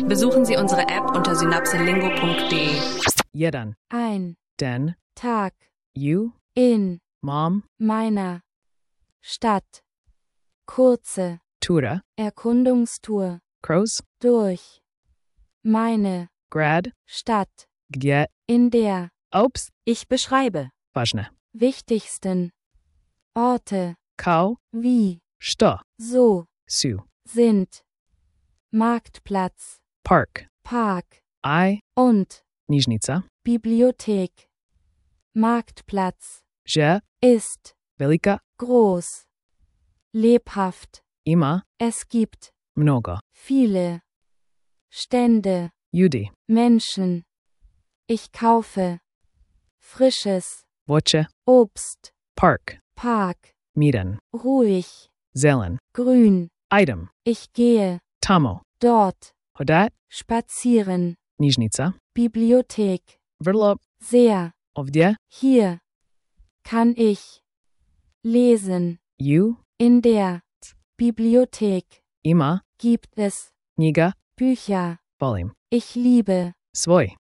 Besuchen Sie unsere App unter synapselingo.de. Jeden. Ein Den. Tag You. in Mom. meiner Stadt. Kurze Tura. Erkundungstour Crows. durch meine Grad. Stadt, Gdzie. in der Obst. Ich beschreibe. Ważne. wichtigsten Orte Kau. wie Što. so Su. sind Marktplatz, Park. Park I. und Nižnica. Bibliothek. Marktplatz Že. ist Velika. groß, lebhaft. Ima. Es gibt Mnogo. viele Stände, Ljudi. Menschen. Ich kaufe frisches Voće. Obst, Park. Park, Miren. ruhig, Zelen. grün. Item. Ich gehe Tamo. dort Hodat. spazieren. Nižnica. Bibliothek, Vrlo. sehr. Ovdje. Hier kann ich lesen. You. In der Bibliothek Ima. gibt es Knjiga. Bücher. Volim. Ich liebe Svoj.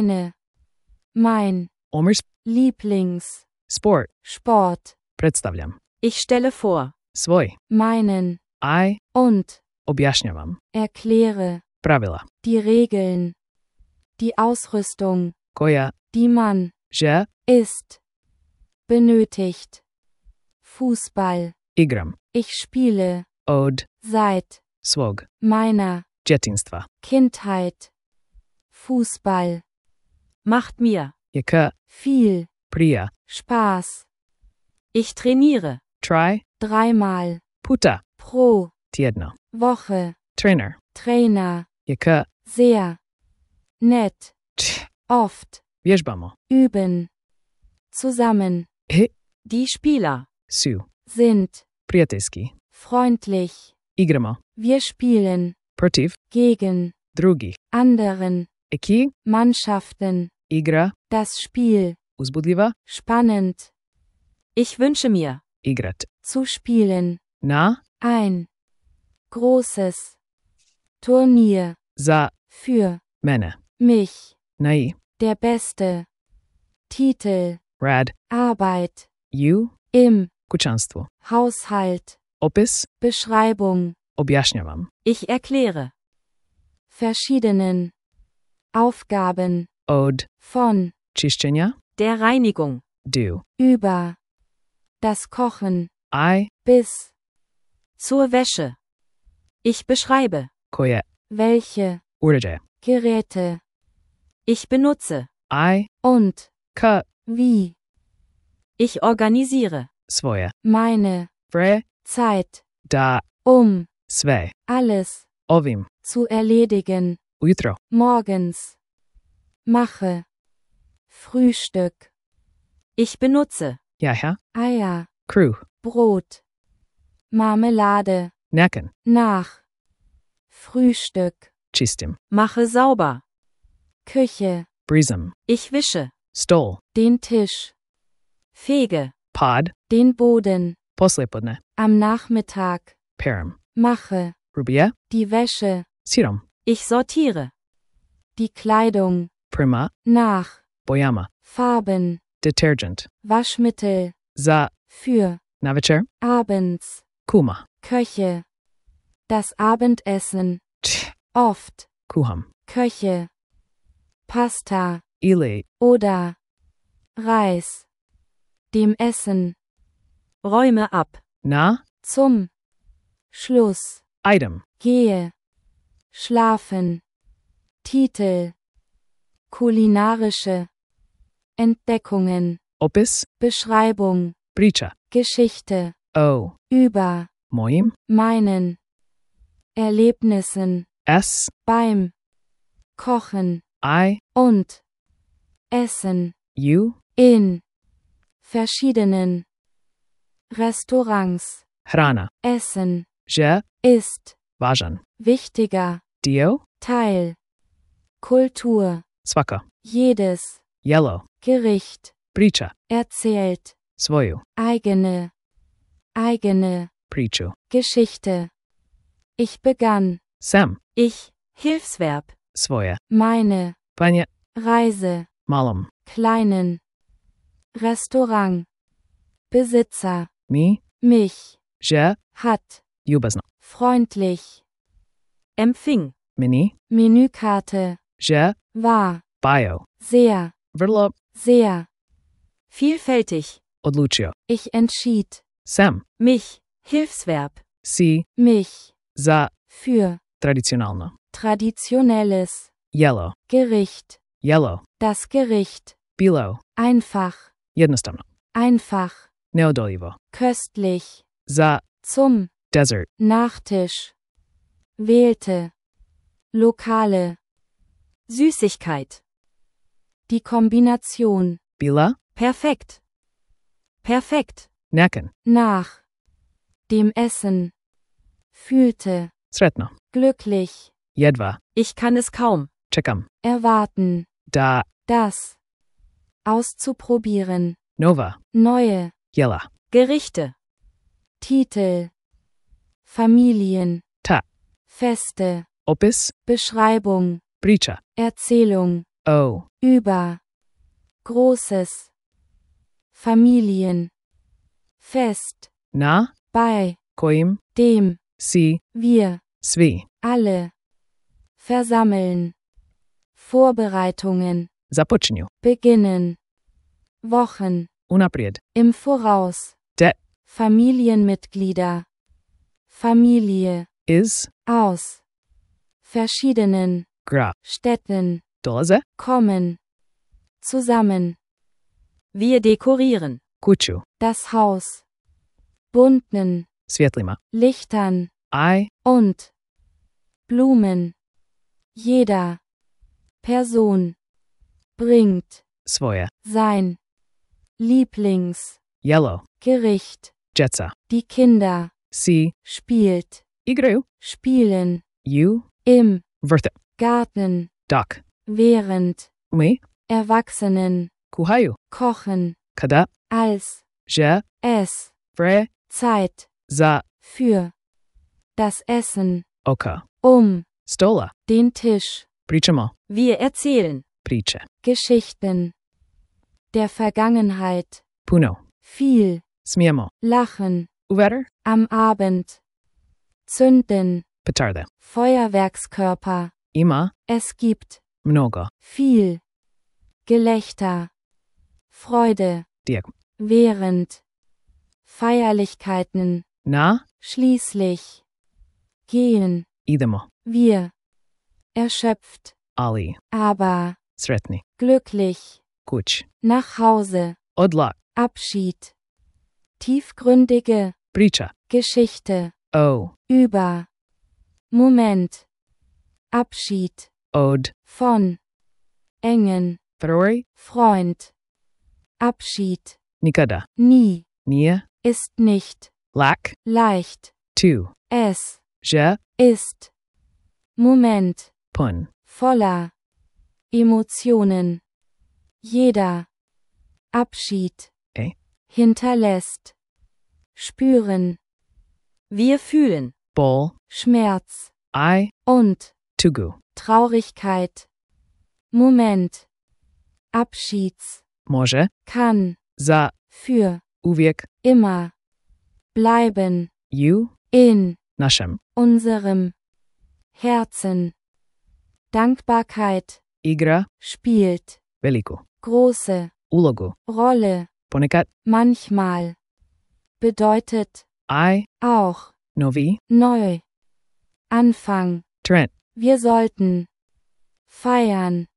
mein Omers. Lieblingssport. Sport. Predstavljam. Ich stelle vor. Svoj. Meinen I. und Objašnjavam. erkläre Pravila. die Regeln, die Ausrüstung, Koja. die man Že. ist benötigt. Fußball. Igram. Ich spiele Od. seit Svog. meiner Djetinstva. Kindheit Fußball. Macht mir. Jaka. Viel Prija. Spaß. Ich trainiere. Try. 3-mal Puta. pro Tjedno. Woche. Trainer. Trainer. Jaka. Sehr nett. Oft Vježbamo. üben. Zusammen Die Spieler. Su. sind Prijateljski. freundlich. Igramo. Wir spielen Protiv. gegen Drugih. anderen Eki. Mannschaften. Igra. Das Spiel Uzbudljiva. spannend Ich wünsche mir. Igrat. zu spielen. Na. Ein großes Turnier Za. für Mene. mich. Nai. Der beste Titel. Rad. Arbeit You. im Kućanstvu. Haushalt. Opis. Beschreibung. Objašnjavam. Ich erkläre. Verschiedenen Aufgaben Od. von Čišćenja. Der Reinigung. Do. über das Kochen I. bis Zur Wäsche. Ich beschreibe. Koje. welche Uređaje. Geräte Ich benutze. I. und Ka. wie Ich organisiere. Svoje. meine Vre. Zeit, Da. Sve. alles Ovim. zu erledigen. Ujutro. Morgens mache Frühstück, Ich benutze. Jaja. Eier, Kruh. Brot, Marmelade. Naken. Nach Frühstück, Čistim. Mache sauber. Küche, Brizam. Ich wische. Stol. den Tisch, Fege. Pod. den Boden. Poslijepodne. Am Nachmittag Peram. mache Rubija. die Wäsche, Sirom. Ich sortiere. die Kleidung Prima. nach Bojama. Farben, Detergent. Waschmittel Za. für Navečer. abends, Kuma. Köche, das Abendessen, Č. oft Kuham. Köche, Pasta Ili. oder Reis, dem Essen. Räume ab. Na. Zum Schluss Item. gehe schlafen. Titel kulinarische Entdeckungen, Opis. Beschreibung, Priča. Geschichte O. über Mojim. meinen Erlebnissen S. beim Kochen I. und Essen U. in verschiedenen Restaurants. Hrana. Essen Že. ist Važan. wichtiger Dio. Teil Kultur. Svaka. Jedes Yellow. Gericht Priča. erzählt Svoju. eigene Priču. Geschichte. Ich begann Sam. Ich Hilfsverb. Svoje. meine, Panie. Reise, Malom. kleinen, Restaurant, Besitzer, Mi. mich, Že. hat, Ljubazno. freundlich, Empfing. Mini. Menükarte, Že. war, Bio. sehr, Vrlo. sehr, Vielfältig. Odlučio. ich entschied, Sem. Mich. Hilfsverb. Si. mich, Za. für, Tradicionalno. traditionelles, Jelo. Gericht, Jelo. das Gericht, Bilo. einfach, Jednostavno. einfach, Neodoljivo. köstlich, Za. zum, Desert. Nachtisch, wählte, lokale, Süßigkeit. die Kombination, Bila. Perfekt. Perfekt. Neken. nach, dem Essen, fühlte, Sretno. glücklich, Jedva. Ich kann es kaum. Čekam. erwarten, Da. das, auszuprobieren, Nova. neue, Jela. Gerichte. Titel, Familien, Ta. Feste, Opis. Beschreibung, Priča. Erzählung, O. über, Großes, Familien, Fest, Na. bei, Kojim. dem, Si. wir, Svi. alle, versammeln, Vorbereitungen, Započinju. beginnen, Wochen, Unaprijed. im Voraus, De. Familienmitglieder, Familie, Is. aus, verschiedenen, Gra. Städten, Dolaze. kommen, zusammen, Wir dekorieren. Kuću. das Haus, bunten, Svjetlima. Lichtern, I. und, Blumen, jeder, Person, bringt, Svoje. sein, Lieblings, Jelo. Gericht, Djeca. die Kinder, Si. spielt, Igraju. spielen, Ju. im, Vrte. Garten, Dak. während, Mi. Erwachsenen, Kuhaju. kochen, Kada. als, Je. es, Vre. Zeit, Za. für, das Essen, Oka. Stola. den Tisch, Pričamo. Wir erzählen. Priče. Geschichten, der Vergangenheit, Puno. viel, Smijemo. lachen, Uveter. am Abend, zünden, Petarde. Feuerwerkskörper, Ima. es gibt, Mnogo. viel, Gelächter, Freude, Diek. während, Feierlichkeiten, Na. schließlich, gehen, Idemo. wir, erschöpft, Ali. aber, Sretni. glücklich, Kuć. nach Hause, Odlak. Abschied, tiefgründige, Priča. Geschichte, O. über, Moment, Abschied, Od. von, engen, February. Freund, Abschied, Nikada. nie, Nije. ist nicht, Lak. leicht, Tu. es, Je. ist, Moment, Pun. voller, Emotionen, jeder, Abschied, hinterlässt, spüren, Wir fühlen. Bol. Schmerz, I. und, Tugu. Traurigkeit, Moment, Abschieds, Može. kann, Za. für, Uvijek. immer, bleiben, Ju. in, Našem. unserem, Herzen, Dankbarkeit, Igra. spielt, Veliku. große, Ulogu. Rolle, Ponekad. manchmal, bedeutet, I. auch, Novi. neu, Anfang, Trent. wir sollten, feiern,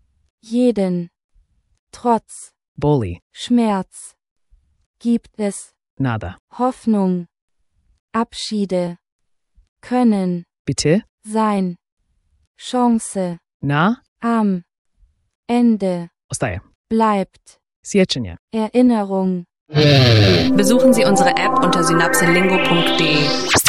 jeden, trotz, Boli. Schmerz, gibt es, Nada. Hoffnung, Abschiede, können, Bitte. sein, Chance, Na. am, Ende, Ostaje. bleibt, Sjećanje. Erinnerung. Besuchen Sie unsere App unter synapselingo.de.